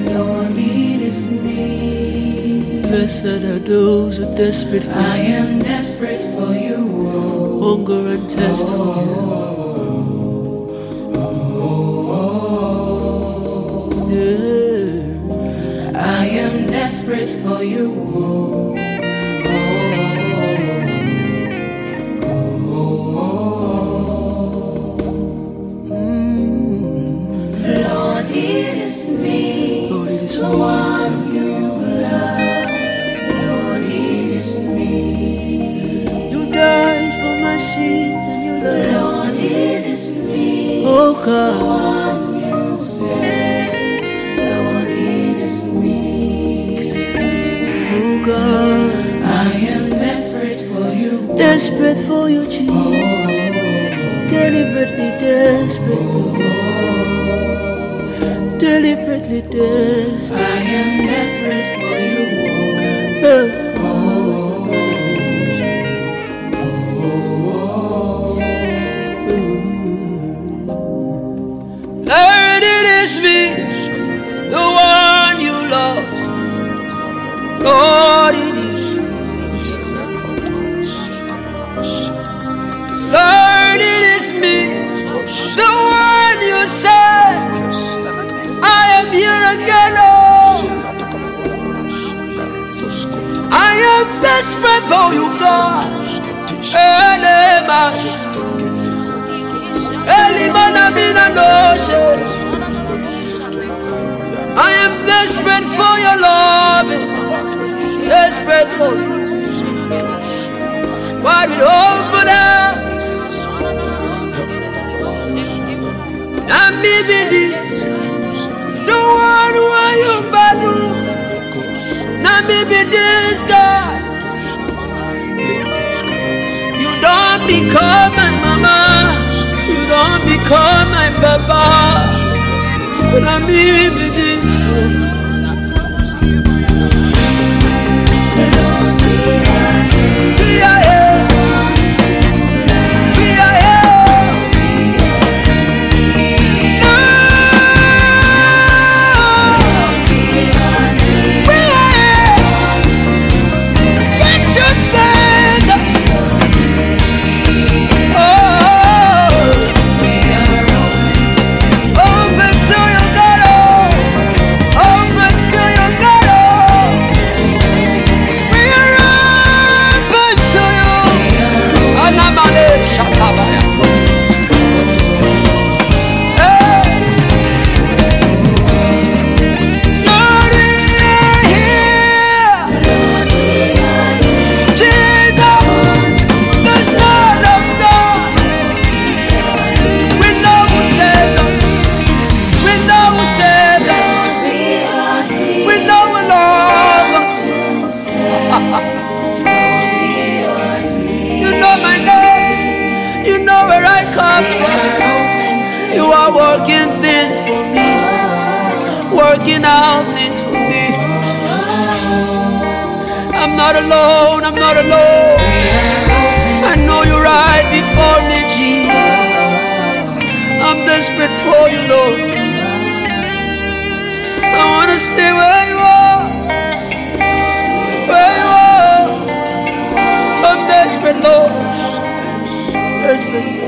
Lord, it is me. Blessed are those who are desperate for I am desperate for you. hunger and thirst for you. Yeah. I am desperate for you. Lord, it is me, Lord, it is the me. one you love. Lord, it is me. You died for my sins and you died. Lord, it is me, Oh the God, one you saved. Lord, it is me. oh God, I am desperate for you. desperate for you, Jesus. Deliberately desperate for you. Deliberately desperate. I am desperate for you. Lord, it is me, the one you love. Lord, it is you. Lord, it is me, the one you said. I am here again, oh. I am desperate for you, God. I am desperate for your love, desperate for you. Why would open arms? And maybe this, the one who you value. Now maybe this God. You don't become my mama. You don't become my papa. But I maybe this. We are here. We are here. No. We are here. Yes, you said. Oh, open to your God. Open to your God. We are open to you. Anamale shatabaya. Hey. Lord, we are here. Jesus, the Son of God. We know who saved us. We know who saved us. We know who loves us. You know my name. You know where I come from. You are working things for me. Working out things for me. I'm not alone. I'm not alone. I know you're right before me, Jesus. I'm desperate for you, Lord. I want to stay where you are. Where you are. I'm desperate, Lord. Desperate.